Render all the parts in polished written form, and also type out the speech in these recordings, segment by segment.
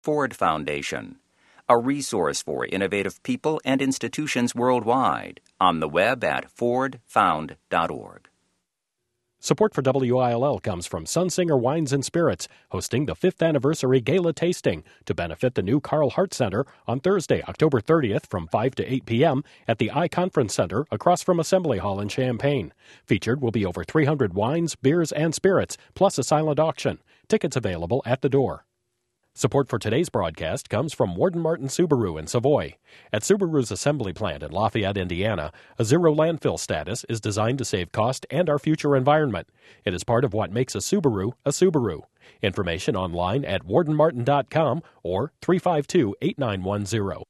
Ford Foundation, a resource for innovative people and institutions worldwide, on the web at fordfound.org. Support for WILL comes from Sunsinger Wines and Spirits, hosting the 5th anniversary gala tasting to benefit the new Carl Hart Center on Thursday, October 30th from 5 to 8 p.m. at the iConference Center across from Assembly Hall in Champaign. Featured will be over 300 wines, beers, and spirits, plus a silent auction. Tickets available at the door. Support for today's broadcast comes from Warden Martin Subaru in Savoy. At Subaru's assembly plant in Lafayette, Indiana, a zero landfill status is designed to save cost and our future environment. It is part of what makes a Subaru a Subaru. Information online at wardenmartin.com or 352-8910.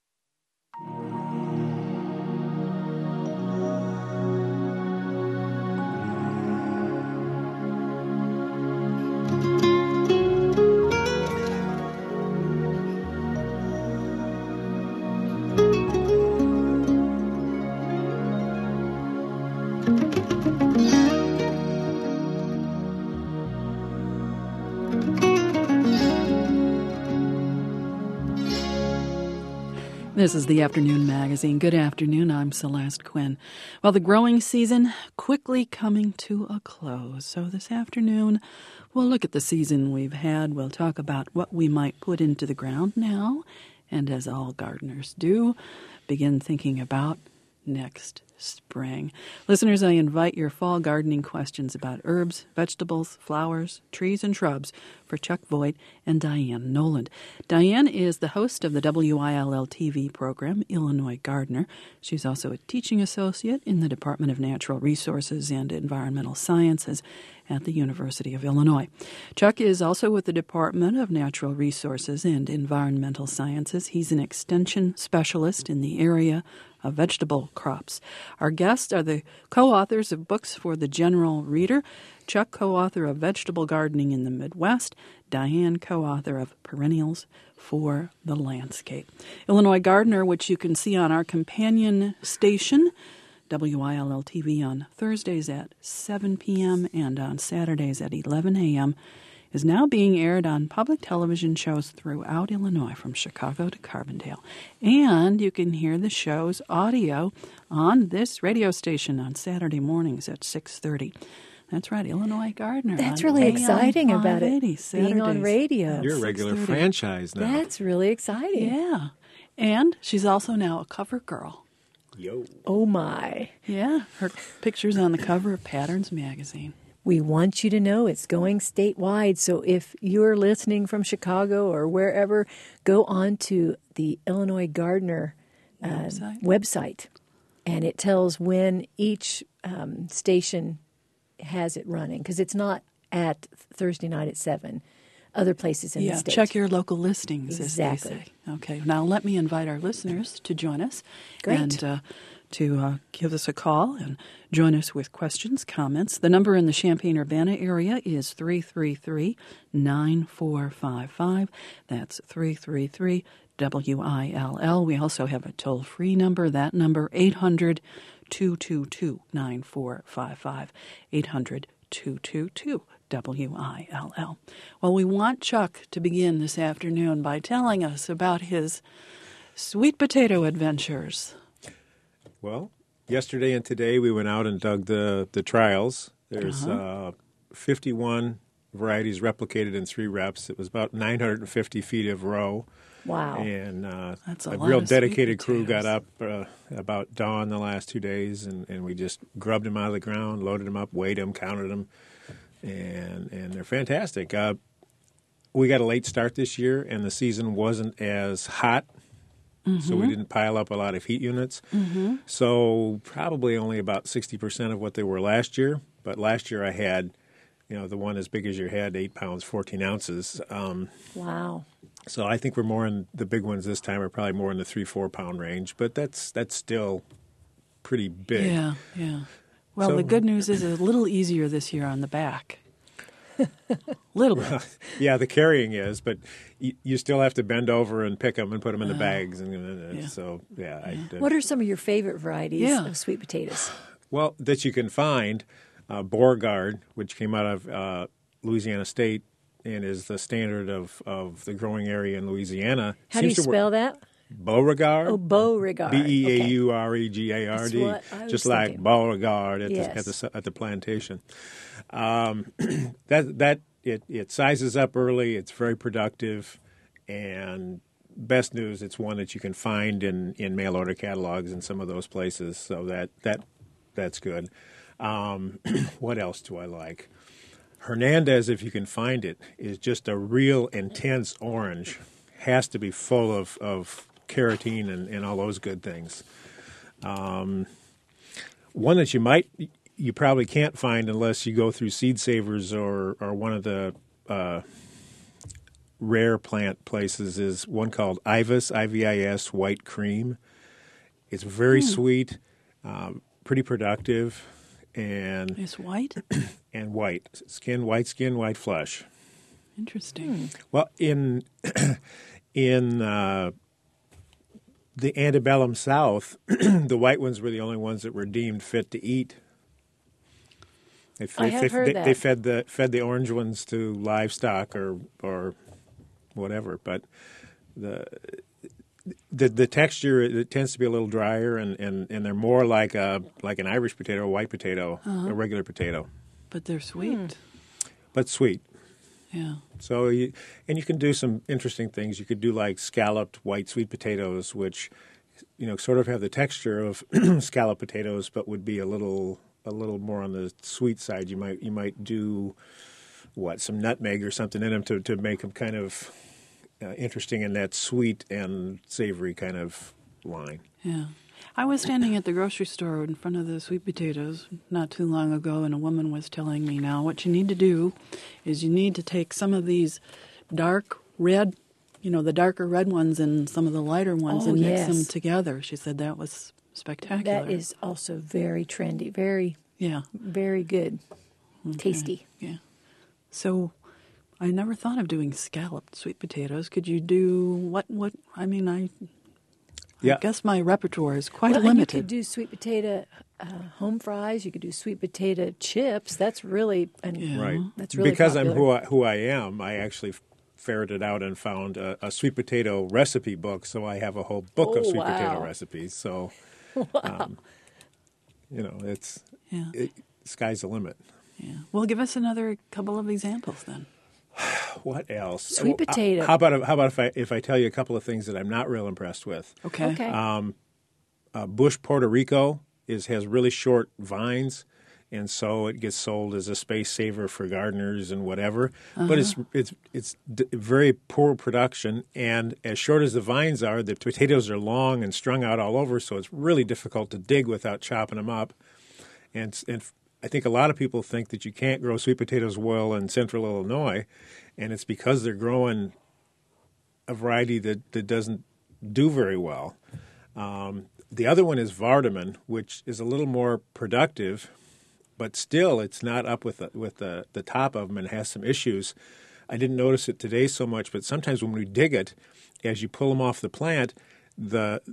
This is the Afternoon Magazine. Good afternoon. I'm Celeste Quinn. Well, the growing season quickly coming to a close. So this afternoon, we'll look at the season we've had. We'll talk about what we might put into the ground now. And as all gardeners do, begin thinking about next spring. Listeners, I invite your fall gardening questions about herbs, vegetables, flowers, trees, and shrubs for Chuck Voigt and Diane Noland. Diane is the host of the WILL TV program, Illinois Gardener. She's also a teaching associate in the Department of Natural Resources and Environmental Sciences at the University of Illinois. Chuck is also with the Department of Natural Resources and Environmental Sciences. He's an extension specialist in the area of vegetable crops. Our guests are the co-authors of books for the general reader. Chuck, co-author of Vegetable Gardening in the Midwest. Diane, co-author of Perennials for the Landscape. Illinois Gardener, which you can see on our companion station, WILL TV, on Thursdays at 7 p.m. and on Saturdays at 11 a.m., is now being aired on public television shows throughout Illinois, from Chicago to Carbondale. And you can hear the show's audio on this radio station on Saturday mornings at 6:30. That's right, Illinois Gardener. That's really exciting about it, Saturdays, being on radio. You're a regular franchise now. That's really exciting. Yeah. And she's also now a cover girl. Yo. Oh, my. Yeah, her picture's on the cover of Patterns magazine. We want you to know it's going statewide, so if you're listening from Chicago or wherever, go on to the Illinois Gardener website, and it tells when each station has it running, because it's not at Thursday night at 7, other places in the state. Check your local listings, exactly. as they say. Okay, now let me invite our listeners to join us. Great. And to give us a call and join us with questions, comments. The number in the Champaign-Urbana area is 333-9455. That's 333-WILL. We also have a toll-free number. That number, 800-222-9455. 800-222-WILL. Well, we want Chuck to begin this afternoon by telling us about his sweet potato adventures. Well, yesterday and today we went out and dug the trials. There's 51 varieties replicated in 3 reps. It was about 950 feet of row. Wow. And that's a lot real of dedicated sweet crew got potatoes. up about dawn the last 2 days, and we just grubbed them out of the ground, loaded them up, weighed them, counted them, and they're fantastic. We got a late start this year, and the season wasn't as hot. Mm-hmm. So we didn't pile up a lot of heat units. Mm-hmm. So probably only about 60% of what they were last year. But last year I had, the one as big as your head, 8 pounds, 14 ounces. Wow. So I think we're more in the big ones this time are probably more in the 3-4 pound range. But that's still pretty big. Yeah. Well, the good news is it's a little easier this year on the back. Little bit. Yeah, the carrying is, but you still have to bend over and pick them and put them in the bags. So, what are some of your favorite varieties of sweet potatoes? Well, that you can find, Beauregard, which came out of Louisiana State, and is the standard of the growing area in Louisiana. How do you spell that? Beauregard. Oh, Beauregard. Beauregard. That's what I was just like thinking. Beauregard Yes. at the plantation. It sizes up early. It's very productive, and best news, it's one that you can find in mail order catalogs in some of those places. So that's good. What else do I like? Hernandez, if you can find it, is just a real intense orange. Has to be full of carotene and all those good things. One that you probably can't find unless you go through Seed Savers or one of the rare plant places is one called Ivis, IVIS, White Cream. It's very sweet, pretty productive, and It's white? and white skin, white flesh. Interesting. Well, in the antebellum South, the white ones were the only ones that were deemed fit to eat. They fed the orange ones to livestock or whatever, but the texture, it tends to be a little drier, and they're more like an Irish potato, a white potato, a regular potato, But they're sweet. but sweet. Yeah. So you can do some interesting things. You could do like scalloped white sweet potatoes, which sort of have the texture of scalloped potatoes, but would be a little more on the sweet side. You might do some nutmeg or something in them to make them kind of interesting in that sweet and savory kind of line. Yeah. I was standing at the grocery store in front of the sweet potatoes not too long ago, and a woman was telling me, now what you need to do is you need to take some of these dark red, the darker red ones and some of the lighter ones and mix them together. She said that was spectacular. That is also very trendy, very good, tasty. Yeah. So I never thought of doing scalloped sweet potatoes. Could you do what? I mean, I guess my repertoire is quite limited. You could do sweet potato home fries. You could do sweet potato chips. That's really right. That's really because popular. I'm who I am. I actually ferreted out and found a sweet potato recipe book. So I have a whole book of sweet potato recipes. So, sky's the limit. Yeah. Well, give us another couple of examples then. What else? Sweet potato. How about if I tell you a couple of things that I'm not real impressed with? Okay. Bush Puerto Rico has really short vines, and so it gets sold as a space saver for gardeners and whatever. But it's very poor production, and as short as the vines are, the potatoes are long and strung out all over, so it's really difficult to dig without chopping them up. And I think a lot of people think that you can't grow sweet potatoes well in central Illinois, and it's because they're growing a variety that doesn't do very well. The other one is Vardaman, which is a little more productive, but still it's not up with the top of them and has some issues. I didn't notice it today so much, but sometimes when we dig it, as you pull them off the plant, the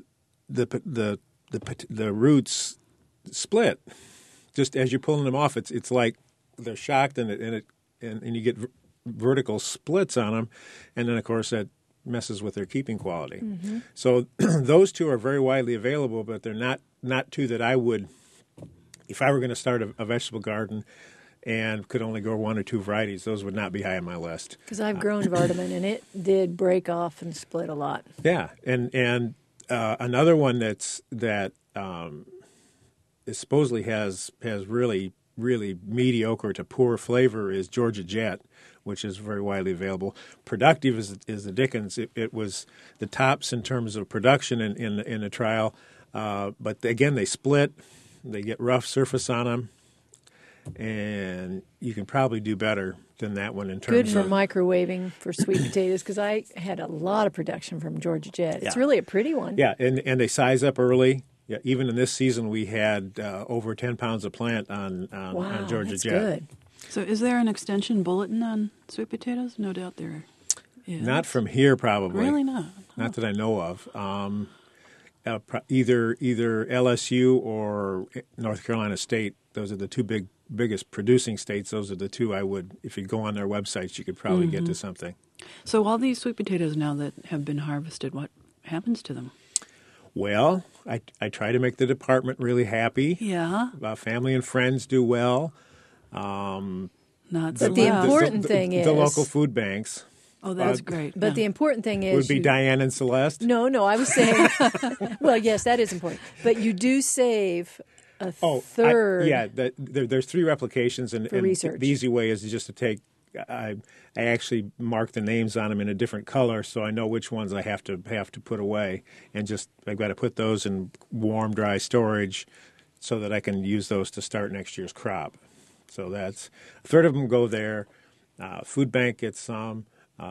roots split. Just as you're pulling them off, it's like they're shocked, and you get vertical splits on them, and then of course that messes with their keeping quality. Mm-hmm. So those two are very widely available, but they're not two that I would, if I were going to start a vegetable garden and could only grow one or two varieties, those would not be high on my list. Because I've grown Vardaman, and it did break off and split a lot. Yeah, and another one that supposedly has really, really mediocre to poor flavor is Georgia Jet, which is very widely available. Productive is the dickens. It was the tops in terms of production in the trial, but again they split. They get rough surface on them, and you can probably do better than that one in terms Good of for microwaving for sweet potatoes, because I had a lot of production from Georgia Jet. It's really a pretty one. Yeah, and they size up early. Yeah, even in this season, we had over 10 pounds of plant on Georgia that's Jet. Good. So is there an extension bulletin on sweet potatoes? No doubt there is. Not from here, probably. Really not? Not that I know of. Either LSU or North Carolina State. Those are the two big biggest producing states, those are the two I would, if you go on their websites, you could probably get to something. So all these sweet potatoes now that have been harvested, what happens to them? Well, I try to make the department really happy. Yeah. Family and friends do well. Not But so the loud. important thing is the local food banks. Oh, that's great. But the important thing is Would be Diane and Celeste. No, I was saying. Well, yes, that is important. But you do save a third. There's 3 replications, and research. The easy way is just to take. I actually mark the names on them in a different color, so I know which ones I have to put away, and I've got to put those in warm, dry storage, so that I can use those to start next year's crop. So that's a third of them go there. Food bank gets some.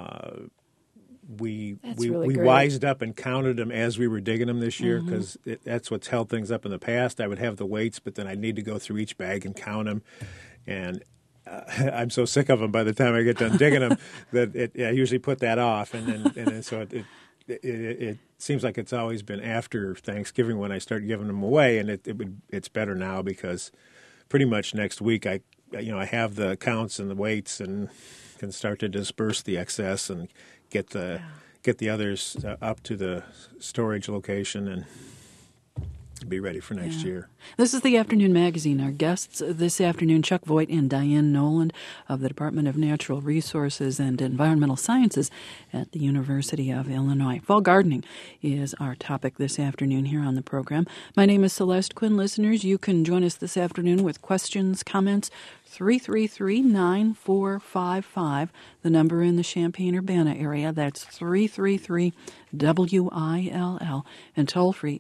We wised up and counted them as we were digging them this year, because that's what's held things up in the past. I would have the weights, but then I'd need to go through each bag and count them. And I'm so sick of them by the time I get done digging them that I usually put that off. And then so it seems like it's always been after Thanksgiving when I start giving them away. And it's better now, because pretty much next week I have the counts and the weights and can start to disperse the excess and get the others up to the storage location and be ready for next year. This is the Afternoon Magazine. Our guests this afternoon, Chuck Voigt and Diane Noland of the Department of Natural Resources and Environmental Sciences at the University of Illinois. Fall gardening is our topic this afternoon here on the program. My name is Celeste Quinn. Listeners, you can join us this afternoon with questions, comments, 333-9455, the number in the Champaign-Urbana area. That's 333-WILL, and toll-free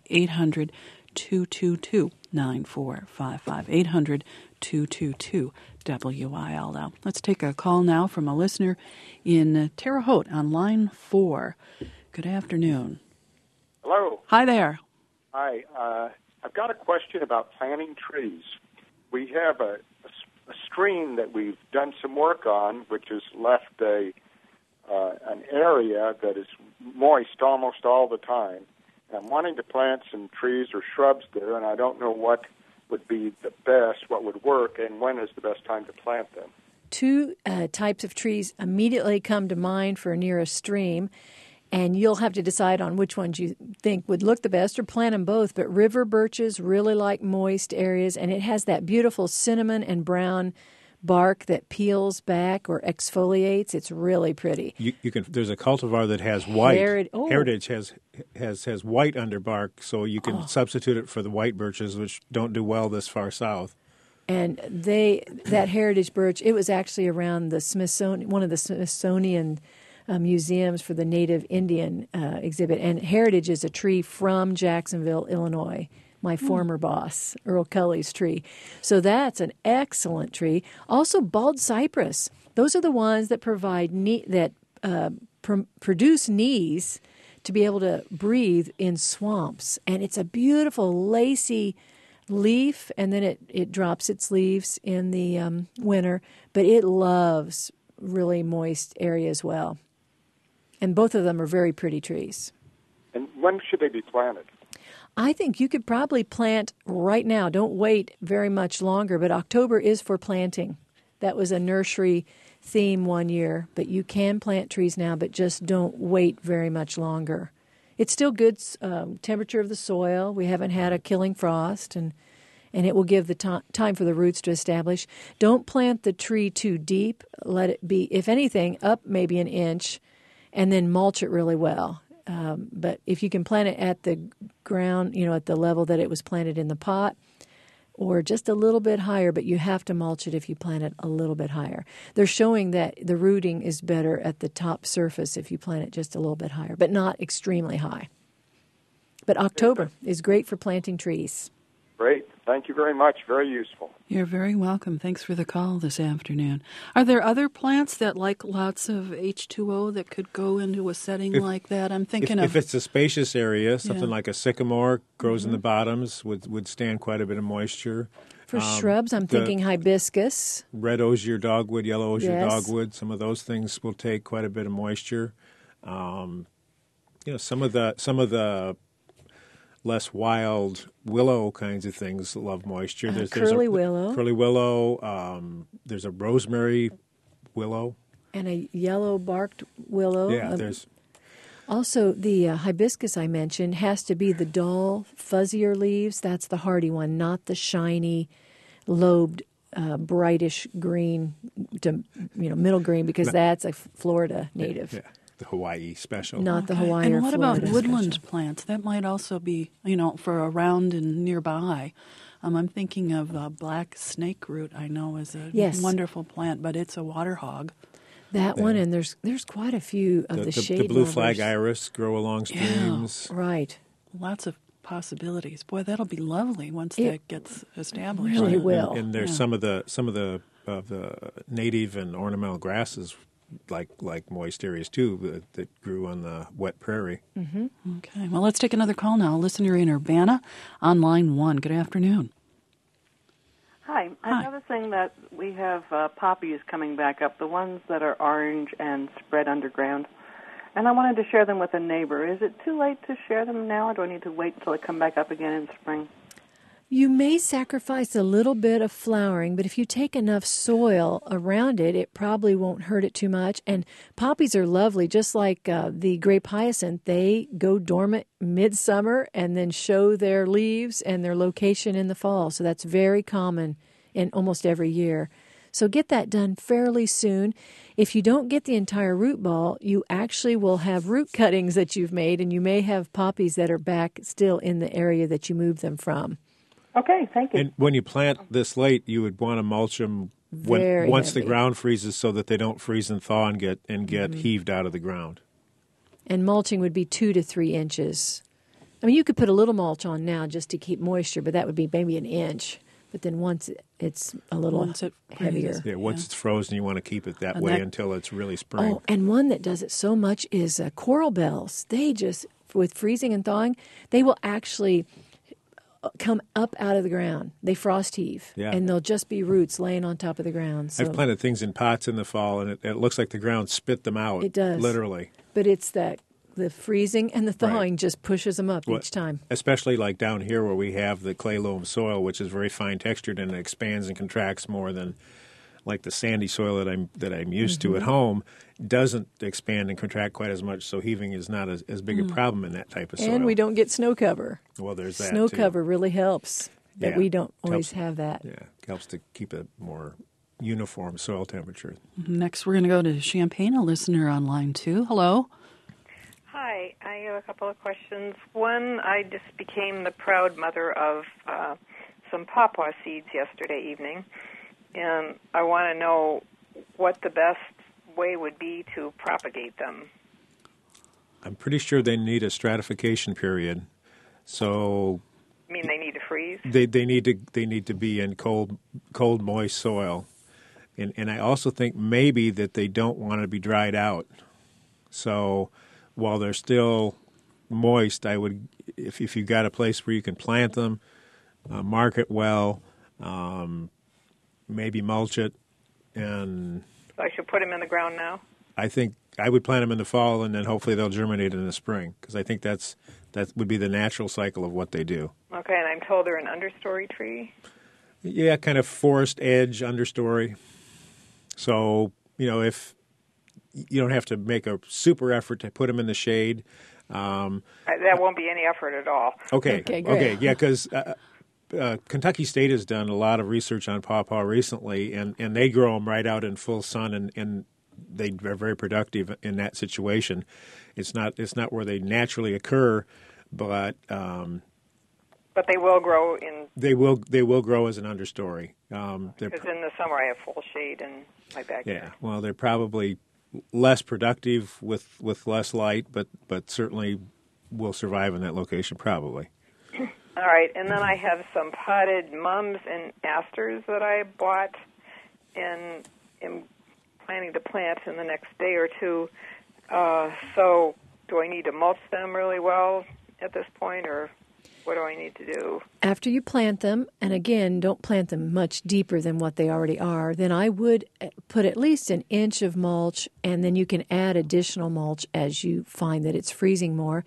800-222-9455, 800-222-WILL. Let's take a call now from a listener in Terre Haute on line 4. Good afternoon. Hello. Hi there. Hi. I've got a question about planting trees. We have a stream that we've done some work on, which has left an area that is moist almost all the time. I'm wanting to plant some trees or shrubs there, and I don't know what would be the best, what would work, and when is the best time to plant them. 2 types of trees immediately come to mind for near a stream, and you'll have to decide on which ones you think would look the best or plant them both. But river birches really like moist areas, and it has that beautiful cinnamon and brown bark that peels back or exfoliates. It's really pretty. You can. There's a cultivar that has white. Heritage has white underbark, so you can substitute it for the white birches, which don't do well this far south. And that heritage birch, it was actually around the Smithsonian, one of the Smithsonian museums for the Native Indian exhibit. And heritage is a tree from Jacksonville, Illinois. My former boss, Earl Cully's tree. So that's an excellent tree. Also, bald cypress. Those are the ones that provide produce knees to be able to breathe in swamps. And it's a beautiful, lacy leaf, and then it drops its leaves in the winter. But it loves really moist area as well. And both of them are very pretty trees. And when should they be planted? I think you could probably plant right now. Don't wait very much longer, but October is for planting. That was a nursery theme one year, but you can plant trees now, but just don't wait very much longer. It's still good temperature of the soil. We haven't had a killing frost, and it will give the time for the roots to establish. Don't plant the tree too deep. Let it be, if anything, up maybe an inch, and then mulch it really well. But if you can plant it at the ground, at the level that it was planted in the pot, or just a little bit higher, but you have to mulch it if you plant it a little bit higher. They're showing that the rooting is better at the top surface if you plant it just a little bit higher, but not extremely high. But October is great for planting trees. Great. Thank you very much. Very useful. You're very welcome. Thanks for the call this afternoon. Are there other plants that like lots of H2O that could go into a setting like that? I'm thinking if it's a spacious area, something like a sycamore grows in the bottoms would stand quite a bit of moisture. For shrubs, I'm thinking hibiscus. Red osier dogwood, yellow osier dogwood, some of those things will take quite a bit of moisture. Some of the less wild willow kinds of things that love moisture. Curly willow. Curly willow. There's a rosemary willow. And a yellow-barked willow. Yeah, there's... Also, the hibiscus I mentioned has to be the dull, fuzzier leaves. That's the hardy one, not the shiny, lobed, brightish green to middle green, because that's a Florida native. Yeah, the Hawaii special. Not the Hawaii or And what Florida about woodland special. plants? That might also be, for around and nearby. I'm thinking of black snake root. I know is a wonderful plant, but it's a water hog. That one, and there's quite a few of the shade The blue lovers. flag iris grow along streams. Yeah, right. Lots of possibilities. Boy, that'll be lovely once that gets established. Really will. And there's some of the native and ornamental grasses, like moist areas too, that grew on the wet prairie. Mm-hmm. Okay. Well, let's take another call now. Listener in Urbana on line 1. Good afternoon. Hi. I'm noticing that we have poppies coming back up, the ones that are orange and spread underground. And I wanted to share them with a neighbor. Is it too late to share them now, or do I need to wait until they come back up again in spring? You may sacrifice a little bit of flowering, but if you take enough soil around it, it probably won't hurt it too much. And poppies are lovely, just like the grape hyacinth. They go dormant midsummer and then show their leaves and their location in the fall. So that's very common in almost every year. So get that done fairly soon. If you don't get the entire root ball, you actually will have root cuttings that you've made, and you may have poppies that are back still in the area that you moved them from. Okay, thank you. And when you plant this late, you would want to mulch them once the ground freezes, so that they don't freeze and thaw and get heaved out of the ground. And mulching would be 2 to 3 inches. I mean, you could put a little mulch on now just to keep moisture, but that would be maybe an inch. But then once it's a little heavier. Yeah, once it's frozen, you want to keep it that way until it's really spring. Oh, and one that does it so much is coral bells. They just, with freezing and thawing, they will actually come up out of the ground. They frost heave, and they'll just be roots laying on top of the ground. So I've planted things in pots in the fall, and it looks like the ground spit them out. It does. Literally. But it's that the freezing and the thawing just pushes them up each time. Especially like down here where we have the clay loam soil, which is very fine textured and it expands and contracts more than like the sandy soil that I'm used to at home. Doesn't expand and contract quite as much, so heaving is not as big a problem in that type of soil. And we don't get snow cover. Well, there's that Snow too. cover really helps, but we don't always have that. Yeah, helps to keep a more uniform soil temperature. Next, we're going to go to Champaign, a listener on line 2. Hello. Hi, I have a couple of questions. One, I just became the proud mother of some pawpaw seeds yesterday evening, and I want to know what the best way would be to propagate them. I'm pretty sure they need a stratification period. So You mean they need to freeze? They need to be in cold, moist soil, and I also think maybe that they don't want to be dried out. So while they're still moist, I would, if you got a place where you can plant them, mark it well, maybe mulch it, and So I should put them in the ground now? I think I would plant them in the fall, and then hopefully they'll germinate in the spring, because I think that would be the natural cycle of what they do. Okay, and I'm told they're an understory tree? Yeah, kind of forest edge, understory. So, if you don't have to make a super effort to put them in the shade. That won't be any effort at all. Okay, great. Yeah, because Kentucky State has done a lot of research on pawpaw recently, and they grow them right out in full sun, and they are very productive in that situation. It's not where they naturally occur, but they will grow in. They will grow as an understory. Because in the summer I have full shade in my backyard. Yeah, well, they're probably less productive with less light, but certainly will survive in that location probably. All right, and then I have some potted mums and asters that I bought and am planning to plant in the next day or two. So do I need to mulch them really well at this point, or what do I need to do? After you plant them, and again, don't plant them much deeper than what they already are, then I would put at least an inch of mulch, and then you can add additional mulch as you find that it's freezing more.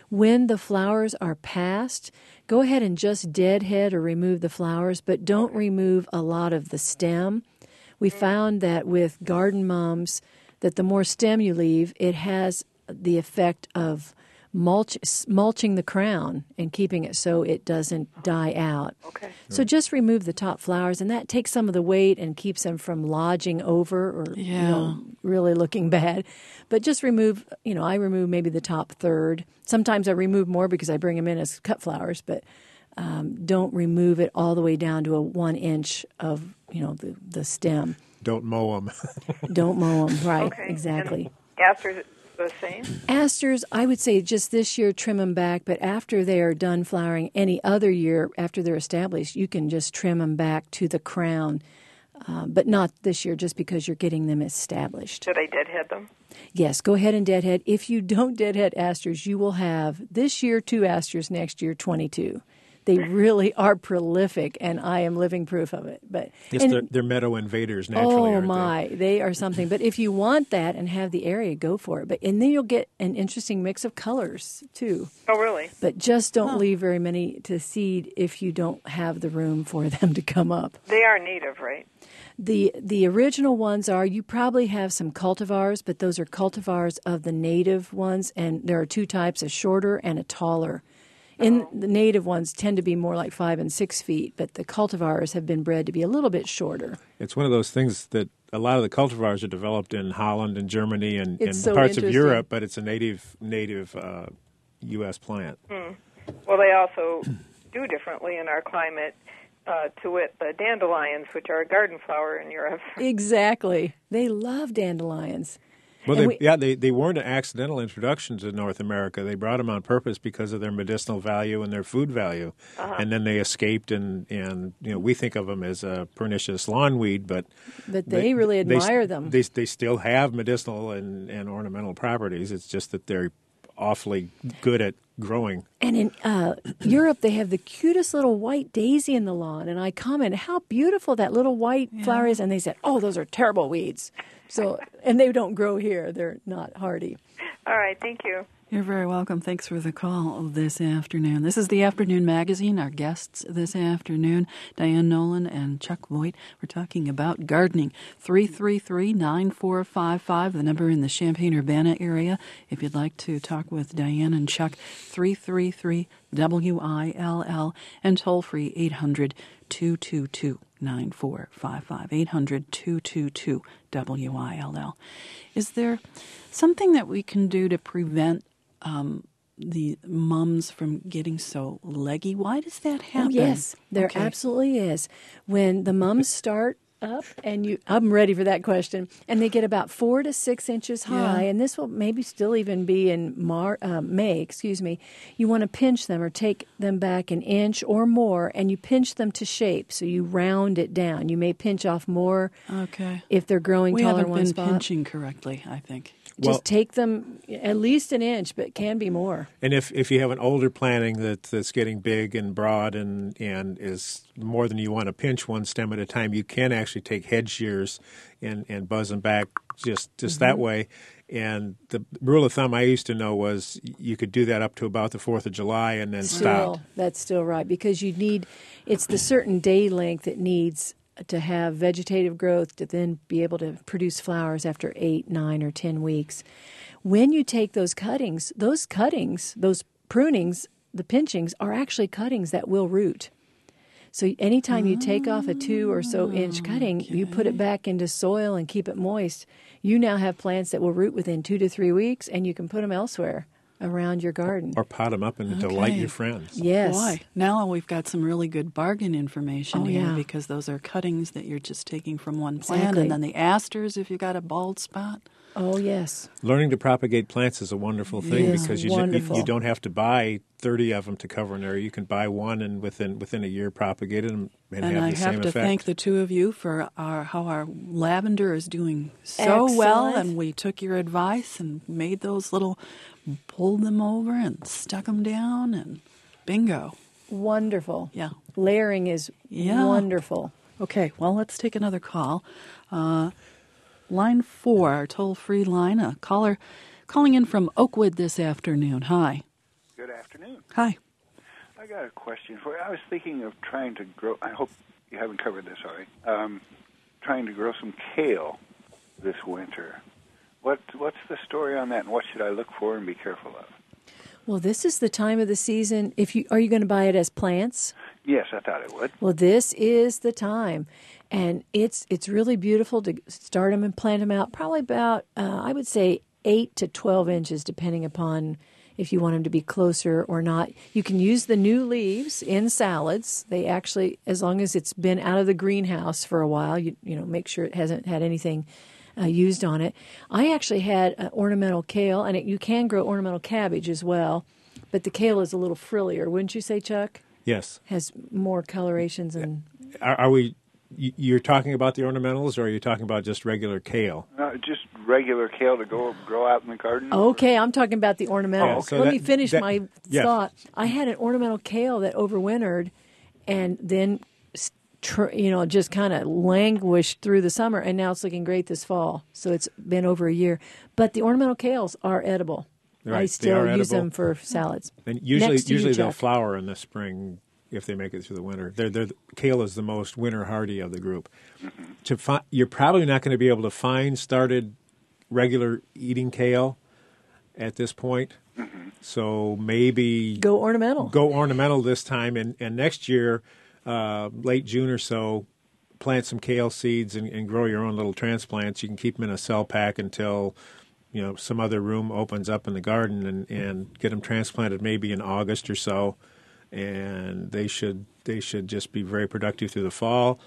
When the flowers are past, go ahead and just deadhead or remove the flowers, but don't remove a lot of the stem. We found that with garden mums, that the more stem you leave, it has the effect of mulching the crown and keeping it so it doesn't die out. Okay. So just remove the top flowers, and that takes some of the weight and keeps them from lodging over or really looking bad. But just remove, I remove maybe the top third. Sometimes I remove more because I bring them in as cut flowers, but don't remove it all the way down to a 1 inch of, the stem. Don't mow them. Don't mow them, right, Okay. exactly. And asters the same? Asters, I would say just this year trim them back, but after they are done flowering any other year, after they're established, you can just trim them back to the crown, but not this year just because you're getting them established. Should I deadhead them? Yes, go ahead and deadhead. If you don't deadhead asters, you will have this year 2 asters, next year 22. They really are prolific, and I am living proof of it. But They're meadow invaders naturally, aren't my, they are something. But if you want that and have the area, go for it. And then you'll get an interesting mix of colors, too. Oh, really? But just don't leave very many to seed if you don't have the room for them to come up. They are native, right? The original ones are, you probably have some cultivars, but those are cultivars of the native ones, and there are 2 types, a shorter and a taller. The native ones tend to be more like 5 and 6 feet, but the cultivars have been bred to be a little bit shorter. It's one of those things that a lot of the cultivars are developed in Holland and Germany and so parts of interesting. Europe, but it's a native U.S. plant. Well, they also do differently in our climate, to wit, the dandelions, which are a garden flower in Europe. Exactly. They love dandelions. Well, they weren't an accidental introduction to North America. They brought them on purpose because of their medicinal value and their food value, and then they escaped. And we think of them as a pernicious lawn weed, but they really admire them. They still have medicinal and ornamental properties. It's just that they're awfully good at growing. And in Europe, they have the cutest little white daisy in the lawn. And I commented how beautiful that little white flower is, and they said, "Oh, those are terrible weeds." So, and they don't grow here; they're not hardy. All right, thank you. You're very welcome. Thanks for the call this afternoon. This is the Afternoon Magazine. Our guests this afternoon, Diane Nolan and Chuck Voigt. We're talking about gardening. 333-9455, the number in the Champaign-Urbana area. If you'd like to talk with Diane and Chuck, 333-WILL, and toll-free 800-222-9455, 800-222-WILL. Is there something that we can do to prevent the mums from getting so leggy? Why does that happen? Oh, yes, there absolutely is. When the mums start up, and I'm ready for that question, and they get about 4 to 6 inches high, and this will maybe still even be in May, you want to pinch them or take them back an inch or more, and you pinch them to shape, so you round it down. You may pinch off more if they're growing taller in one spot. We haven't been pinching correctly, I think. Just take them at least an inch, but can be more. And if you have an older planting that's getting big and broad and is more than you want to pinch one stem at a time, you can actually take head shears and buzz them back just that way. And the rule of thumb I used to know was you could do that up to about the 4th of July and then stop. That's still right, because it's the certain day length it needs to have vegetative growth to then be able to produce flowers after 8, 9, or 10 weeks. When you take those prunings, the pinchings are actually cuttings that will root. So anytime you take off a 2 or so inch cutting, you put it back into soil and keep it moist, you now have plants that will root within 2 to 3 weeks, and you can put them elsewhere around your garden. Or pot them up and delight your friends. Yes. Boy, now we've got some really good bargain information here, because those are cuttings that you're just taking from one plant. And then the asters, if you've got a bald spot. Oh, yes. Learning to propagate plants is a wonderful thing because you wonderful. don't have to buy 30 of them to cover an area. You can buy one and within a year propagate them and have the same effect. And I have to thank the two of you for how our lavender is doing so well. And we took your advice and made those pulled them over and stuck them down, and bingo. Wonderful. Yeah. Layering is wonderful. Okay, well, let's take another call. Line 4, our toll-free line. A caller calling in from Oakwood this afternoon. Hi. Good Good afternoon. Hi. I got a question for you. I was thinking of trying to grow, I hope you haven't covered this already, trying to grow some kale this winter. What's the story on that, and what should I look for and be careful of? Well, this is the time of the season. Are you going to buy it as plants? Yes, I thought it would. Well, this is the time, and it's really beautiful to start them and plant them out. Probably about I would say 8 to 12 inches, depending upon if you want them to be closer or not. You can use the new leaves in salads. They actually, as long as it's been out of the greenhouse for a while, you know, make sure it hasn't had anything used on it. I actually had ornamental kale, and you can grow ornamental cabbage as well, but the kale is a little frillier, wouldn't you say, Chuck? Yes. Has more colorations and. Are we? You're talking about the ornamentals, or are you talking about just regular kale? Just regular kale to grow out in the garden. Okay, I'm talking about the ornamentals. So Let me finish my yes. thought. I had an ornamental kale that overwintered, and then just kind of languished through the summer, and now it's looking great this fall. So it's been over a year. But the ornamental kales are edible. Right, I still use edible. them for salads. And usually they'll Chuck. flower in the spring if they make it through the winter. Kale is the most winter hardy of the group. Mm-hmm. You're probably not going to be able to find started regular eating kale at this point. Mm-hmm. So maybe go ornamental this time, and next year, late June or so, plant some kale seeds and grow your own little transplants. You can keep them in a cell pack until some other room opens up in the garden, and get them transplanted maybe in August or so. And they should just be very productive through the fall.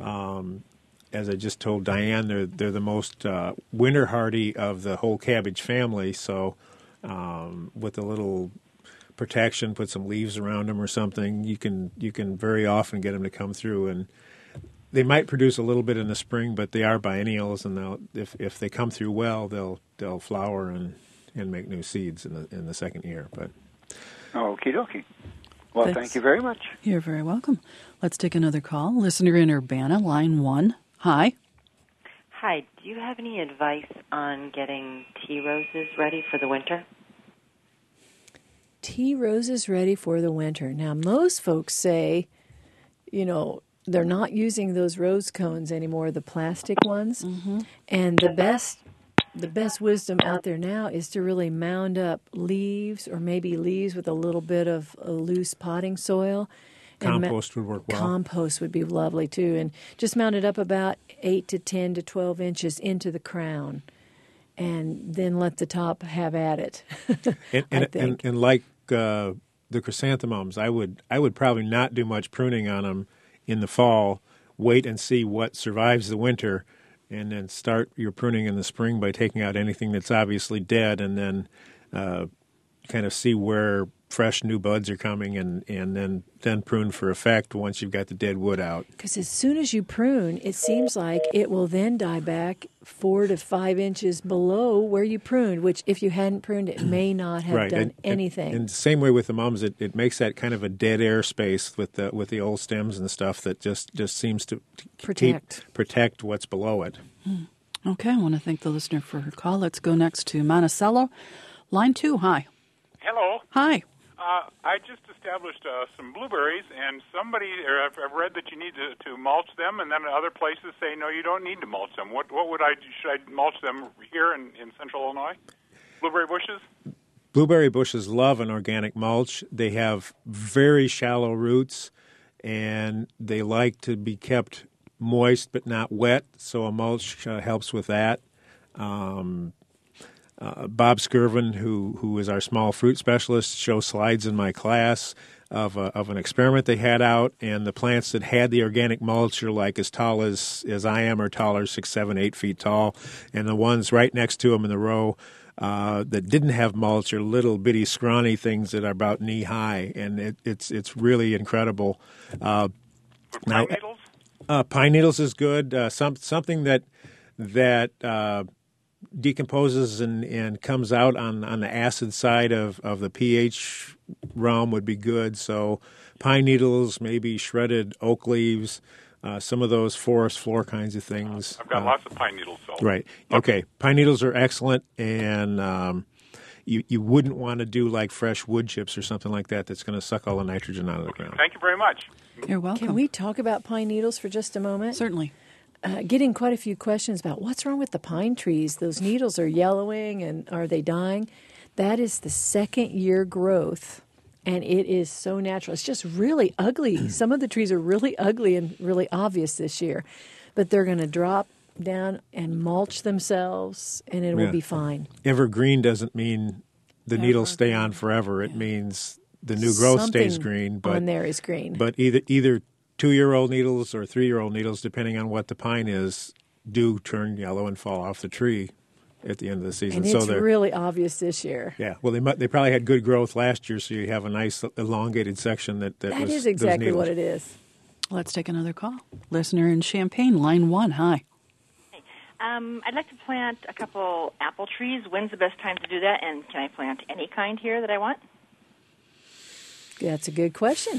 As I just told Diane, they're the most winter hardy of the whole cabbage family. So with a little protection, put some leaves around them or something, you can very often get them to come through. And they might produce a little bit in the spring, but they are biennials, and if they come through well, they'll flower and make new seeds in the second year. But okie dokie. Well, thank you very much. You're very welcome. Let's take another call. Listener in Urbana, line 1. Hi. Hi. Do you have any advice on getting tea roses ready for the winter? Tea roses ready for the winter. Now, most folks say, they're not using those rose cones anymore, the plastic ones. Mm-hmm. And the best wisdom out there now is to really mound up leaves, or maybe leaves with a little bit of loose potting soil. Compost would work well. Compost would be lovely too. And just mount it up about 8 to 10 to 12 inches into the crown, and then let the top have at it. And like the chrysanthemums, I would probably not do much pruning on them in the fall. Wait and see what survives the winter, and then start your pruning in the spring by taking out anything that's obviously dead, and then kind of see where fresh new buds are coming, and then prune for effect once you've got the dead wood out. Because as soon as you prune, it seems like it will then die back 4 to 5 inches below where you pruned, which if you hadn't pruned, it may not have done anything. And the same way with the mums, it makes that kind of a dead air space with the old stems and stuff that just seems to protect what's below it. Okay, I want to thank the listener for her call. Let's go next to Monticello. Line 2, hi. Hello. Hi. I just established some blueberries, and I've read that you need to mulch them, and then other places say no, you don't need to mulch them. Should I mulch them here in Central Illinois? Blueberry bushes? Blueberry bushes love an organic mulch. They have very shallow roots, and they like to be kept moist but not wet, so a mulch helps with that. Bob Skirvin, who is our small fruit specialist, shows slides in my class of an experiment they had out, and the plants that had the organic mulch are like as tall as I am, or taller, 6, 7, 8 feet tall, and the ones right next to them in the row that didn't have mulch are little bitty scrawny things that are about knee high, and it's really incredible. Pine needles? Pine needles is good. Something that decomposes and comes out on the acid side of the pH realm would be good. So pine needles, maybe shredded oak leaves, some of those forest floor kinds of things. I've got lots of pine needles. So. Right. Okay. Pine needles are excellent, and you wouldn't want to do like fresh wood chips or something like that that's going to suck all the nitrogen out of the ground. Thank you very much. You're welcome. Can we talk about pine needles for just a moment? Certainly. Getting quite a few questions about what's wrong with the pine trees. Those needles are yellowing, and are they dying? That is the second-year growth, and it is so natural. It's just really ugly. Some of the trees are really ugly and really obvious this year, but they're going to drop down and mulch themselves, and it will be fine. Evergreen doesn't mean the needles stay on forever. It means the new growth stays green. But on there is green. But either 2-year-old needles or 3-year-old needles, depending on what the pine is, do turn yellow and fall off the tree at the end of the season. And it's really obvious this year. Yeah, well, they probably had good growth last year, so you have a nice elongated section that was is exactly what it is. Let's take another call. Listener in Champaign, line 1. Hi. I'd like to plant a couple apple trees. When's the best time to do that? And can I plant any kind here that I want? That's a good question.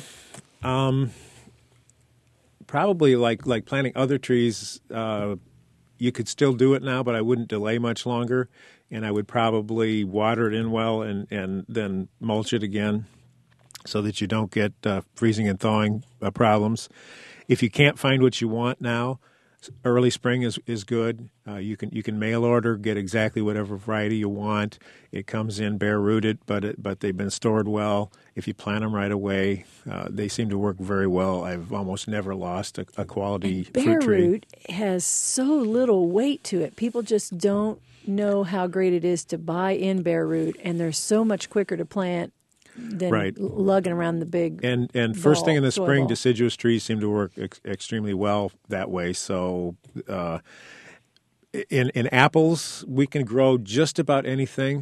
Probably like planting other trees, you could still do it now, but I wouldn't delay much longer. And I would probably water it in well and then mulch it again so that you don't get freezing and thawing problems. If you can't find what you want now, early spring is good. You can mail order, get exactly whatever variety you want. It comes in bare rooted, but they've been stored well. If you plant them right away, they seem to work very well. I've almost never lost a quality fruit tree. Bare root has so little weight to it. People just don't know how great it is to buy in bare root, and they're so much quicker to plant than lugging around the big and first thing in the spring, deciduous trees seem to work extremely well that way. So in apples, we can grow just about anything.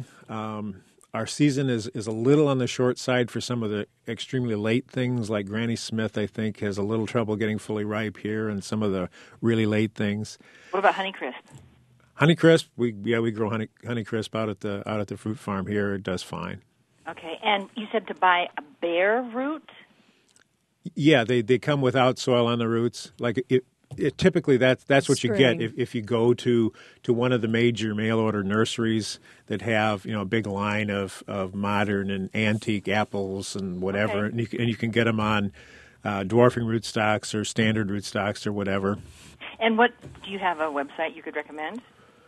Our season is a little on the short side for some of the extremely late things, like Granny Smith, I think, has a little trouble getting fully ripe here, and some of the really late things. What about Honeycrisp? Honeycrisp, we grow Honeycrisp out at the fruit farm here. It does fine. Okay, and you said to buy a bare root? Yeah, they come without soil on the roots. Like it typically that's what you get if you go to one of the major mail order nurseries that have a big line of modern and antique apples and whatever, and you can get them on dwarfing rootstocks or standard rootstocks or whatever. And do you have a website you could recommend?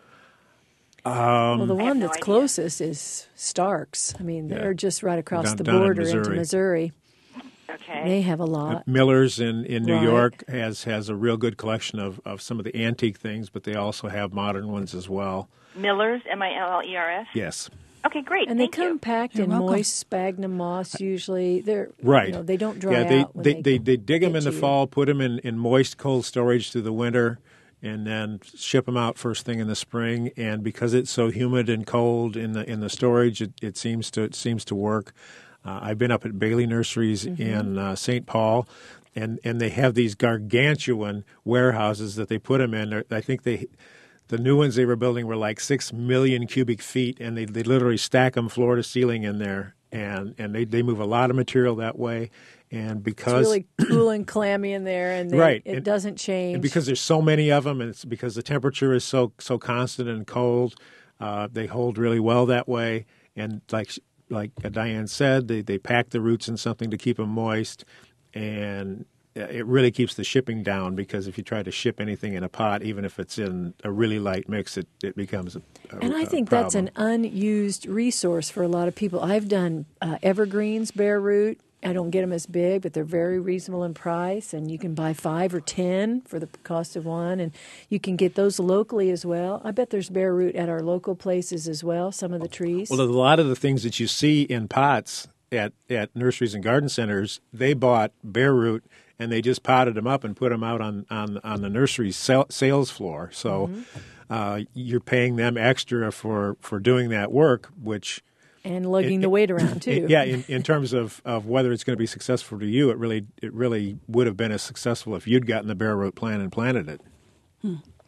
Well, the one that's closest is Starks. I mean, they're just right across the border into Missouri. Okay. They have a lot. Miller's in New York has a real good collection of some of the antique things, but they also have modern ones as well. Miller's, Millers? Yes. Okay, great. And Thank they come packed in moist sphagnum moss usually. They're they don't dry out when they dig them in the fall, put them in moist, cold storage through the winter, and then ship them out first thing in the spring. And because it's so humid and cold in the storage, it seems to work. I've been up at Bailey Nurseries in St. Paul, and they have these gargantuan warehouses that they put them in. I think the new ones they were building were like 6 million cubic feet, and they literally stack them floor to ceiling in there, and they move a lot of material that way. And because it's really cool and clammy in there, and it doesn't change. And because there's so many of them, and it's because the temperature is so constant and cold, they hold really well that way. And like Diane said, they pack the roots in something to keep them moist, and it really keeps the shipping down, because if you try to ship anything in a pot, even if it's in a really light mix, it becomes a And I think problem. That's an unused resource for a lot of people. I've done evergreens, bare root. I don't get them as big, but they're very reasonable in price, and you can buy 5 or 10 for the cost of one, and you can get those locally as well. I bet there's bare root at our local places as well, some of the trees. Well, a lot of the things that you see in pots at nurseries and garden centers, they bought bare root, and they just potted them up and put them out on the nursery sales floor. So you're paying them extra for doing that work, which... And lugging the weight around, too. Yeah, in terms of whether it's going to be successful to you, it really would have been as successful if you'd gotten the bare root plant and planted it.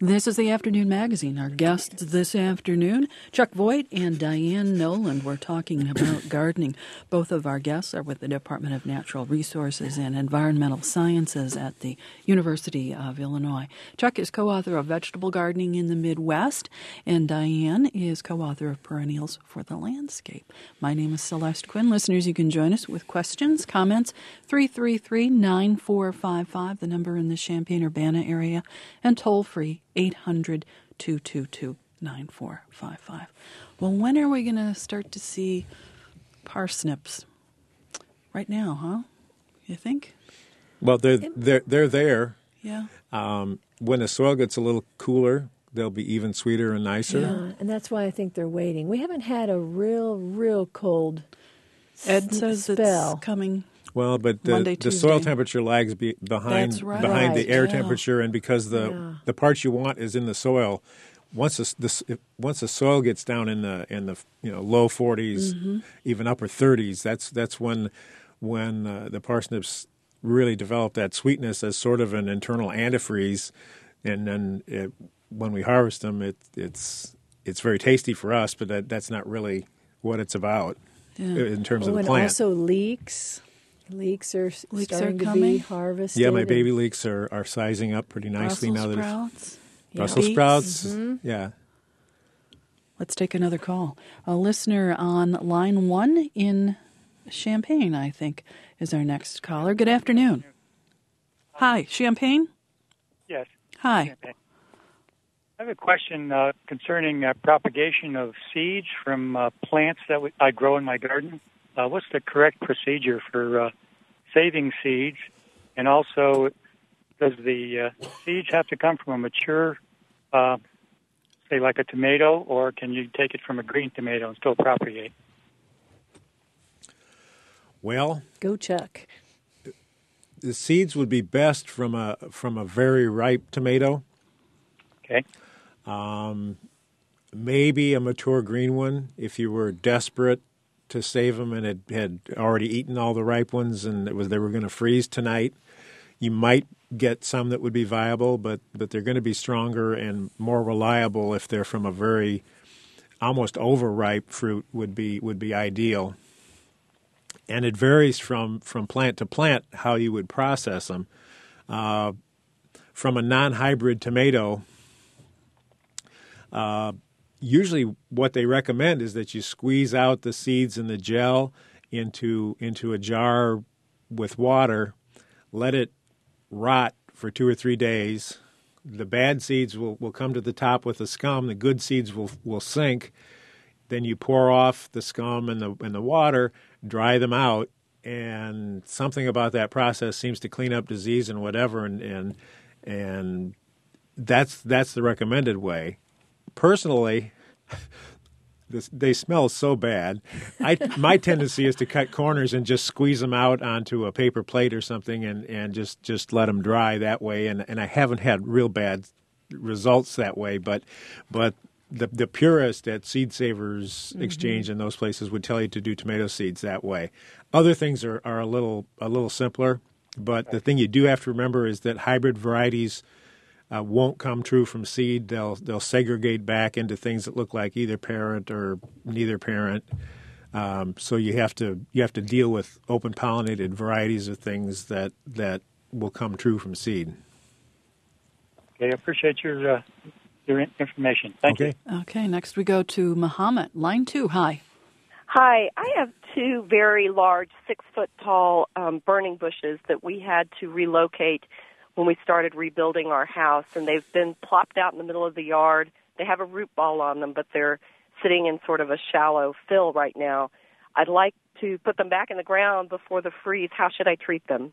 This is the Afternoon Magazine. Our guests this afternoon, Chuck Voigt and Diane Noland. We're talking about gardening. Both of our guests are with the Department of Natural Resources and Environmental Sciences at the University of Illinois. Chuck is co-author of Vegetable Gardening in the Midwest, and Diane is co-author of Perennials for the Landscape. My name is Celeste Quinn. Listeners, you can join us with questions, comments, 333-9455, the number in the Champaign-Urbana area, and toll-free 800-222-9455. Well, when are we going to start to see parsnips? Right now, huh? You think? Well, they're there. Yeah. When the soil gets a little cooler, they'll be even sweeter and nicer. Yeah, and that's why I think they're waiting. We haven't had a real cold Ed says spell. It's coming. Well, but the soil temperature lags behind the air temperature, and because the parts you want is in the soil. Once the soil gets down in the low 40s, even upper 30s, that's when the parsnips really develop that sweetness as sort of an internal antifreeze, and then when we harvest them, it's very tasty for us, but that's not really what it's about in terms of the plant. And also leeks. Leeks are starting to be harvested. Yeah, my baby leeks are sizing up pretty nicely now. Brussels sprouts. Mm-hmm. Yeah. Let's take another call. A listener on line 1 in Champaign, I think, is our next caller. Good afternoon. Hi, Champaign? Yes. Hi. Champaign. I have a question concerning propagation of seeds from plants that I grow in my garden. What's the correct procedure for saving seeds? And also, does the seeds have to come from a mature, say like a tomato, or can you take it from a green tomato and still propagate? Well, go Chuck. The seeds would be best from a very ripe tomato. Okay. Maybe a mature green one if you were desperate to save them and had already eaten all the ripe ones and they were going to freeze tonight. You might get some that would be viable, but they're going to be stronger and more reliable if they're from a very almost overripe fruit would be ideal. And it varies from plant to plant how you would process them. From a non-hybrid tomato, usually what they recommend is that you squeeze out the seeds and the gel into a jar with water, let it rot for 2 or 3 days. The bad seeds will come to the top with the scum. The good seeds will sink. Then you pour off the scum and the water, dry them out, and something about that process seems to clean up disease and whatever, and that's the recommended way. Personally, they smell so bad. My tendency is to cut corners and just squeeze them out onto a paper plate or something and just let them dry that way. And I haven't had real bad results that way. But the purist at Seed Savers Exchange in those places would tell you to do tomato seeds that way. Other things are a little simpler. But the thing you do have to remember is that hybrid varieties won't come true from seed. They'll segregate back into things that look like either parent or neither parent. So you have to deal with open pollinated varieties of things that will come true from seed. Okay, I appreciate your information. Thank you. Okay, next we go to Muhammad, line 2. Hi. Hi, I have 2 very large 6-foot-tall burning bushes that we had to relocate when we started rebuilding our house, and they've been plopped out in the middle of the yard. They have a root ball on them, but they're sitting in sort of a shallow fill right now. I'd like to put them back in the ground before the freeze. How should I treat them?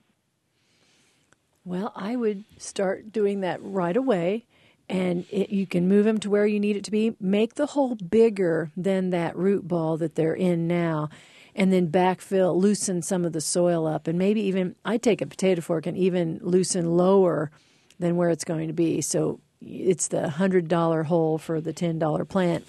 Well, I would start doing that right away, and you can move them to where you need it to be. Make the hole bigger than that root ball that they're in now, and then backfill, loosen some of the soil up, and maybe even, I take a potato fork and even loosen lower than where it's going to be. So it's the $100 hole for the $10 plant.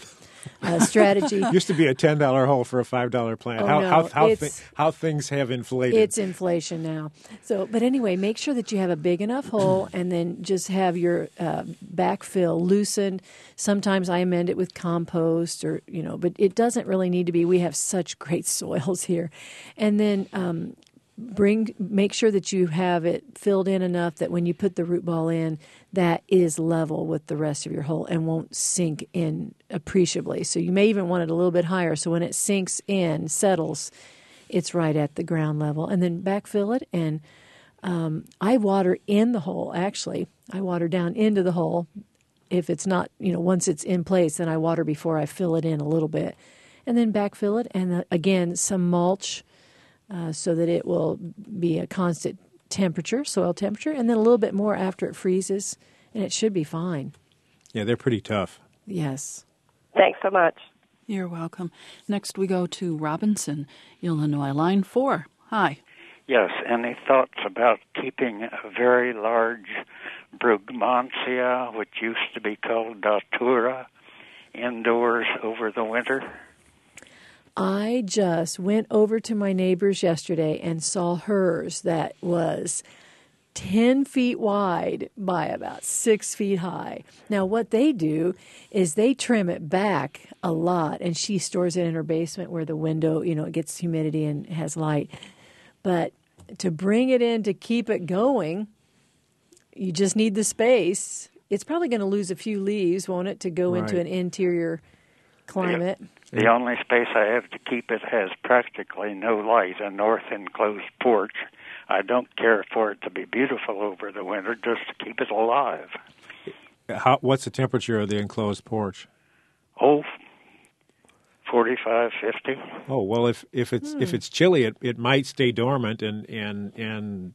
strategy. Used to be a $10 hole for a $5 plant. How things have inflated. It's inflation now. So, but anyway, make sure that you have a big enough hole, and then just have your backfill loosened. Sometimes I amend it with compost, but it doesn't really need to be. We have such great soils here, and then. Make sure that you have it filled in enough that when you put the root ball in, that is level with the rest of your hole and won't sink in appreciably. So you may even want it a little bit higher, so when it sinks in, settles, it's right at the ground level. And then backfill it, and I water in the hole, actually. I water down into the hole. If it's not, once it's in place, then I water before I fill it in a little bit. And then backfill it, and again, some mulch, so that it will be a constant soil temperature, and then a little bit more after it freezes, and it should be fine. Yeah, they're pretty tough. Yes. Thanks so much. You're welcome. Next we go to Robinson, Illinois, line 4. Hi. Yes, any thoughts about keeping a very large Brugmansia, which used to be called Datura, indoors over the winter? I just went over to my neighbor's yesterday and saw hers that was 10 feet wide by about 6 feet high. Now, what they do is they trim it back a lot, and she stores it in her basement where the window, it gets humidity and has light. But to bring it in to keep it going, you just need the space. It's probably going to lose a few leaves, won't it, to go into an interior climate? The only space I have to keep it has practically no light, a north enclosed porch. I don't care for it to be beautiful over the winter, just to keep it alive. What's the temperature of the enclosed porch? 45, 50. Oh, well, if it's chilly, it might stay dormant, and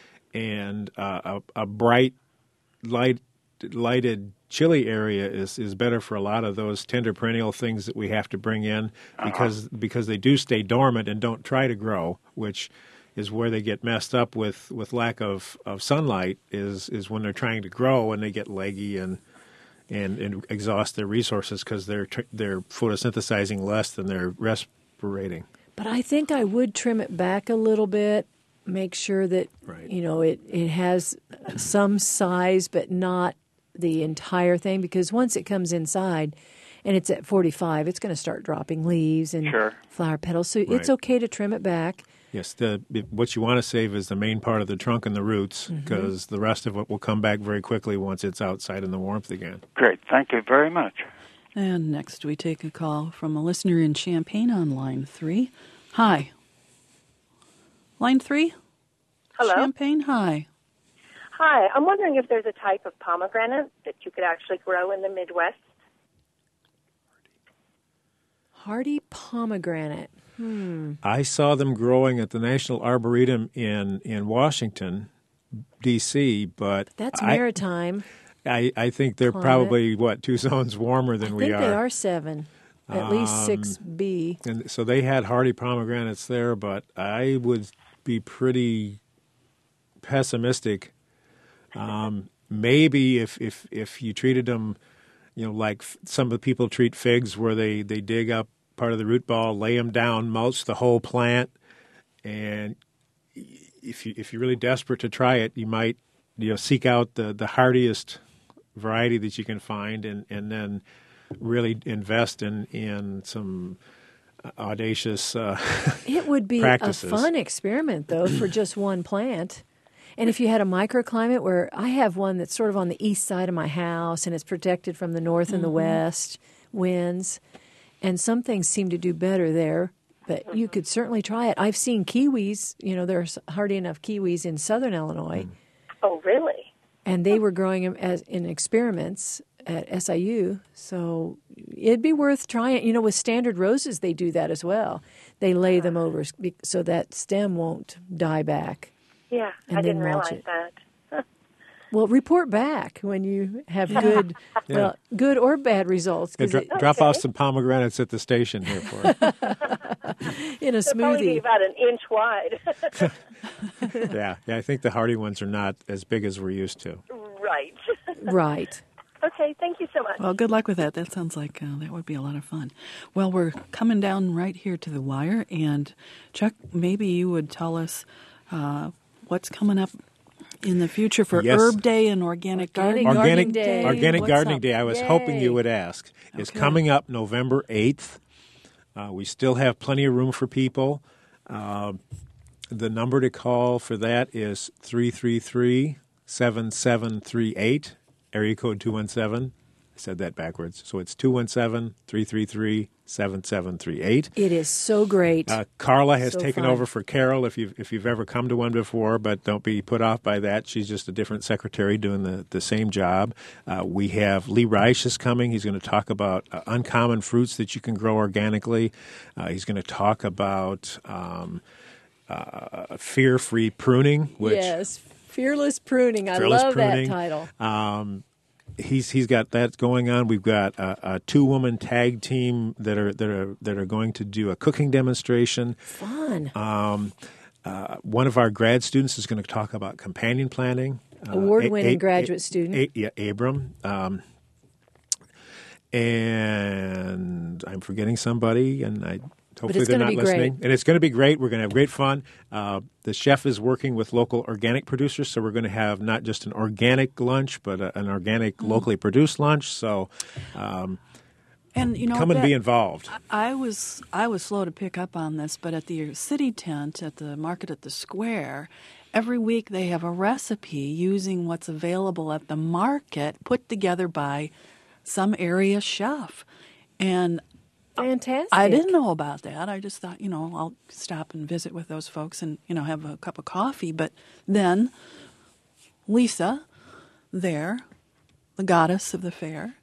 a bright lighted chilly area is better for a lot of those tender perennial things that we have to bring in, because they do stay dormant and don't try to grow, which is where they get messed up with lack of sunlight is when they're trying to grow and they get leggy and exhaust their resources because they're photosynthesizing less than they're respirating. But I think I would trim it back a little bit, make sure that it has some size but not the entire thing, because once it comes inside and it's at 45, it's going to start dropping leaves and flower petals. So it's okay to trim it back. Yes, what you want to save is the main part of the trunk and the roots, because the rest of it will come back very quickly once it's outside in the warmth again. Great. Thank you very much. And next we take a call from a listener in Champaign on line 3. Hi. Line 3? Hello. Champaign, hi. Hi. I'm wondering if there's a type of pomegranate that you could actually grow in the Midwest. Hardy pomegranate. I saw them growing at the National Arboretum in Washington, D.C., but that's maritime. I think they're probably, 2 zones warmer than we are. I think they are 7, at least 6B. And so they had hardy pomegranates there, but I would be pretty pessimistic. Maybe if you treated them, like some of the people treat figs, where they dig up part of the root ball, lay them down, mulch the whole plant, and if you're really desperate to try it, you might seek out the hardiest variety that you can find, and then really invest in some audacious it would be practices. A fun experiment, though, for just one plant. And if you had a microclimate, where I have one that's sort of on the east side of my house and it's protected from the north and the west winds, and some things seem to do better there, but you could certainly try it. I've seen kiwis, there's hardy enough kiwis in southern Illinois. Oh, really? And they were growing them in experiments at SIU, so it'd be worth trying. With standard roses, they do that as well. They lay them over so that stem won't die back. Yeah, I didn't realize that. Well, report back when you have good, good or bad results. Drop off some pomegranates at the station here for us. In a smoothie. They'll probably be about an inch wide. Yeah, I think the hardy ones are not as big as we're used to. Right. Right. Okay, thank you so much. Well, good luck with that. That sounds like that would be a lot of fun. Well, we're coming down right here to the wire, and Chuck, maybe you would tell us what's coming up in the future for Herb Day and Organic Gardening Day. Organic Gardening up? Day. I was hoping you would ask. It's coming up November 8th. We still have plenty of room for people. The number to call for that is 333-7738. Area code 217. I said that backwards. So it's 217-333-7738. It is so great. Carla has taken over for Carol if you've ever come to one before, but don't be put off by that. She's just a different secretary doing the same job. We have Lee Reich is coming. He's going to talk about uncommon fruits that you can grow organically. He's going to talk about fear-free pruning. Which, Fearless Pruning. I love that title. He's got that going on. We've got a 2-woman tag team that are going to do a cooking demonstration. Fun. One of our grad students is going to talk about companion planting. Award-winning graduate student. Abram. And I'm forgetting somebody, and hopefully they're not listening. And it's going to be great. We're going to have great fun. The chef is working with local organic producers, so we're going to have not just an organic lunch, but an organic, locally produced lunch. So and come and be involved. I was slow to pick up on this, but at the city tent at the market at the square, every week they have a recipe using what's available at the market put together by some area chef. And fantastic. I didn't know about that. I just thought, I'll stop and visit with those folks and, have a cup of coffee. But then Lisa there, the goddess of the fair,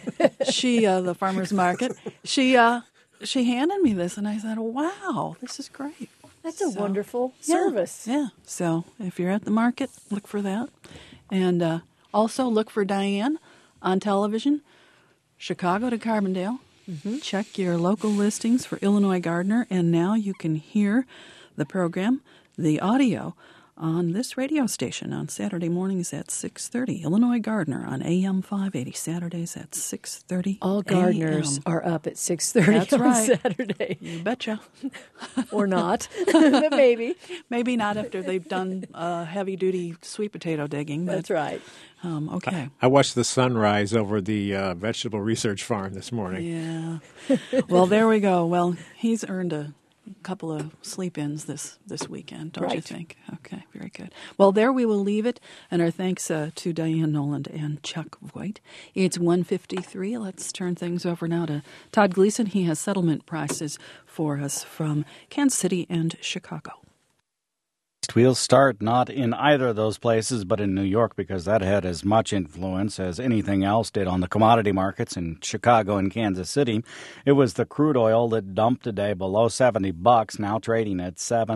the farmer's market, she handed me this, and I said, wow, this is great. That's a wonderful service. Yeah. So if you're at the market, look for that. And also look for Diane on television, Chicago to Carbondale. Mm-hmm. Check your local listings for Illinois Gardener, and now you can hear the program, the audio, on this radio station on Saturday mornings at 6:30. Illinois Gardener on AM 580, Saturdays at 6:30. All gardeners are up at 6:30 on Saturday. You betcha. Or not, but maybe. Maybe not after they've done heavy-duty sweet potato digging. But, that's right. Okay. I watched the sunrise over the vegetable research farm this morning. Yeah. Well, there we go. Well, he's earned a couple of sleep-ins this weekend, don't you think? Okay, very good. Well, there we will leave it, and our thanks to Diane Noland and Chuck Voigt. It's 1:53. Let's turn things over now to Todd Gleason. He has settlement prices for us from Kansas City and Chicago. We'll start not in either of those places, but in New York, because that had as much influence as anything else did on the commodity markets in Chicago and Kansas City. It was the crude oil that dumped today below $70, now trading at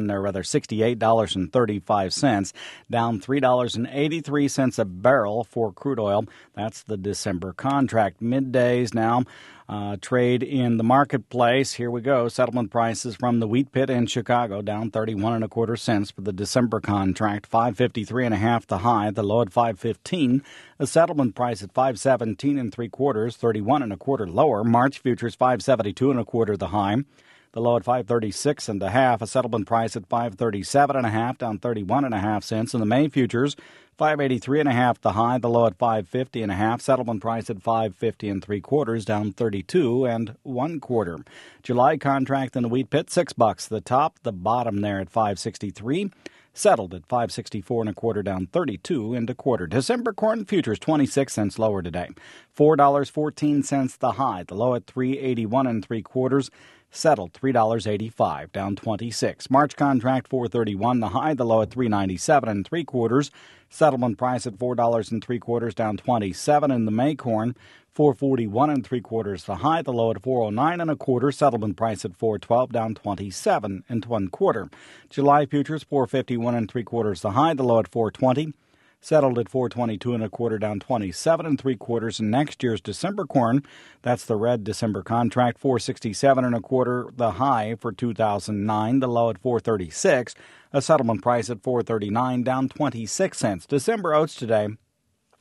$68.35, down $3.83 a barrel for crude oil. That's the December contract. Middays now. Trade in the marketplace. Here we go. Settlement prices from the wheat pit in Chicago down 31 1/4 cents for the December contract. 553 1/2 the high, the low at 515. A settlement price at 517 3/4, 31 1/4 lower. March futures 572 1/4 the high. The low at 536 1/2. A settlement price at 537 1/2, down 31 1/2 cents. And the May futures 583 1/2 the high, the low at 550 1/2. Settlement price at 550 3/4, down 32 1/4. July contract in the wheat pit, $6 the top, the bottom there at 563. Settled at 564 1/4, down 32 1/4. December corn futures 26 cents lower today, $4.14 the high, the low at 381 3/4. Settled $3.85, down 26. March contract 431 the high, the low at 397 3/4. Settlement price at $4 3/4, down 27. In the May corn, 441 3/4 the high, the low at 409 1/4. Settlement price at 412, down 27 1/4. July futures 451 3/4 the high, the low at 420. Settled at 422 1/4, down 27 3/4. And next year's December corn, that's the red December contract, 467 1/4 the high for 2009, the low at 436. A settlement price at 439, down 26 cents. December oats today,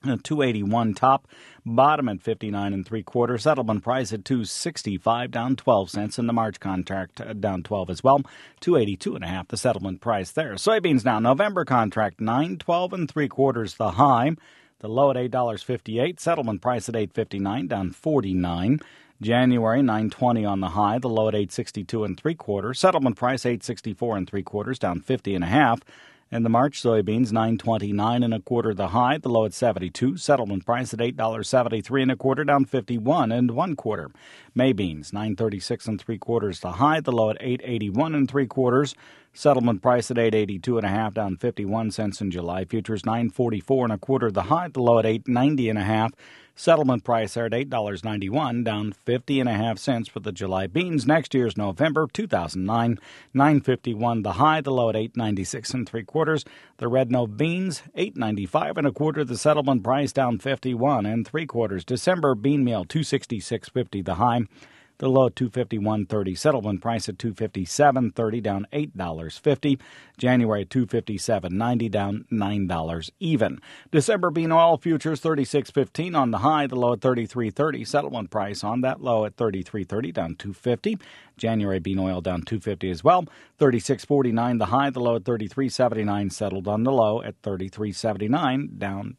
$2.81 top, bottom at 59 3/4. Settlement price at $2.65, down 12 cents. In the March contract, down 12 as well. $2.82.5 the settlement price there. Soybeans now, November contract, $9.12 3/4 the high. The low at $8.58. Settlement price at $8.59, down 49. January, $9.20 on the high. The low at $8.62 3/4. Settlement price $8.64 3/4, down 50.5. And the March soybeans, $9.29 1/4 the high, the low at 72. Settlement price at $8.73 1/4, down 51 1/4. May beans, $9.36 3/4 the high, the low at $8.81 3/4. Settlement price at $8.82.5, down 51 cents in July. Futures $9.44 1/4 the high, the low at $8.90.5. Settlement price there at $8.91, down 50.5 cents for the July beans. Next year's November 2009, $9.51 the high, the low at $8.96 3/4. The red note beans $8.95 1/4. The settlement price down 51 3/4. December bean meal $2.66.50 the high. The low at $2.51.30. Settlement price at $2.57.30, down $8.50. January at $2.57.90, down $9 even. December bean oil futures $36.15 on the high, the low at $33.30. Settlement price on that low at $33.30, down $2.50. January bean oil down $2.50 as well. $36.49 the high, the low at $33.79. Settled on the low at $33.79, down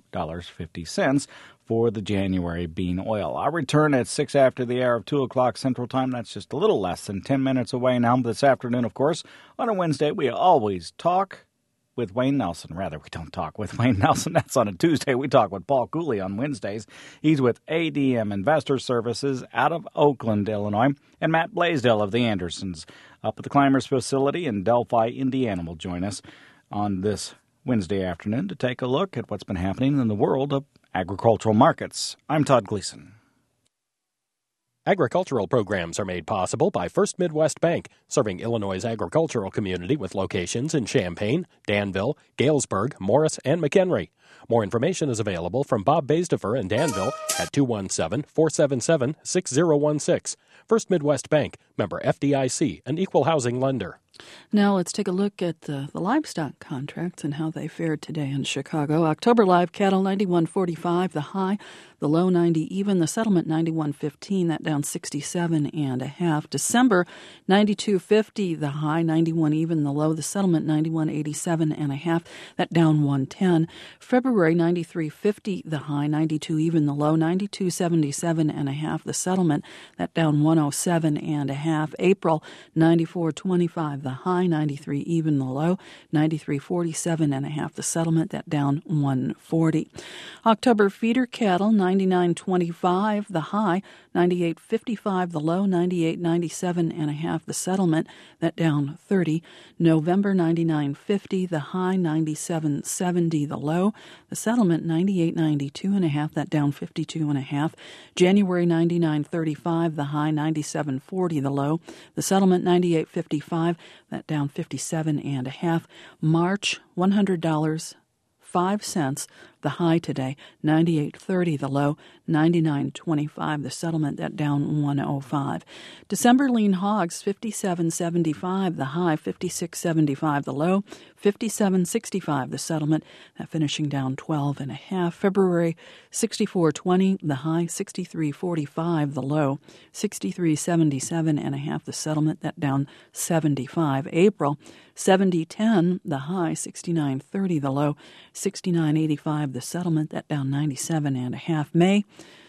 $2.50 for the January bean oil. I'll return at 6 after the hour of 2 o'clock Central Time. That's just a little less than 10 minutes away now. This afternoon, of course, on a Wednesday, we always talk with Wayne Nelson. Rather, we don't talk with Wayne Nelson. That's on a Tuesday. We talk with Paul Cooley on Wednesdays. He's with ADM Investor Services out of Oakland, Illinois. And Matt Blaisdell of the Andersons up at the Climbers facility in Delphi, Indiana will join us on this Wednesday afternoon to take a look at what's been happening in the world of agricultural markets. I'm Todd Gleason. Agricultural programs are made possible by First Midwest Bank, serving Illinois' agricultural community with locations in Champaign, Danville, Galesburg, Morris, and McHenry. More information is available from Bob Baisdefer in Danville at 217-477-6016. First Midwest Bank, member FDIC, an equal housing lender. Now let's take a look at the livestock contracts and how they fared today in Chicago. October live cattle 91.45, the high, the low 90 even, the settlement 91.15, that down 67.5. December 92.50, the high, 91 even, the low, the settlement 91.87.5, that down 110. February 93.50, the high, 92 even, the low, 92.77.5, the settlement, that down 107.5. April 94.25, the high, 93 even, the low, 93.47.5, the settlement, that down 140. October feeder cattle 99.25, the high, 98.55, the low, 98.97.5, the settlement, that down 30. November 99.50, the high, 97.70, the low, the settlement 98.92.5, that down 52.5. January 99.35, the high, 97.40, the low, the settlement 98.55, that down 57.5. March $100.05, the high today, 98.30, the low, 99.25, the settlement, that down 105. December lean hogs, 57.75, the high, 56.75, the low, 57.65, the settlement, that finishing down 12.5. February 64.20, the high, 63.45, the low, 63.77.5, the settlement, that down 75. April 70.10, the high, 69.30, the low, 69.85, the settlement, that down 97.5. May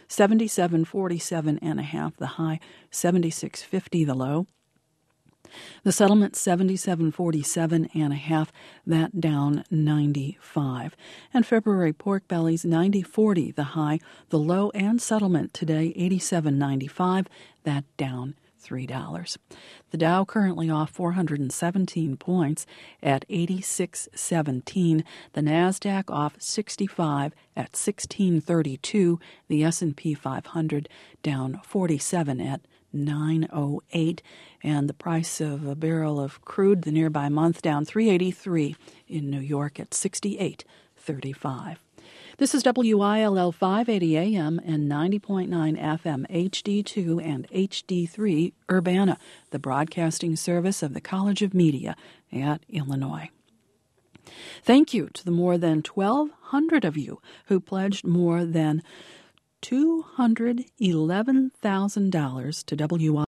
77.47.5, the high, 76.50, the low, the settlement 77.47.5, that down 95. And February pork bellies 90.40, the high, the low, and settlement today 87.95, that down $3. The Dow currently off 417 points at 86.17. The Nasdaq off 65 at 1632. The S&P 500 down 47 at 908. And the price of a barrel of crude, the nearby month, down 383 in New York at 68.35. This is WILL 580 AM and 90.9 FM HD2 and HD3 Urbana, the broadcasting service of the College of Media at Illinois. Thank you to the more than 1,200 of you who pledged more than $211,000 to WI.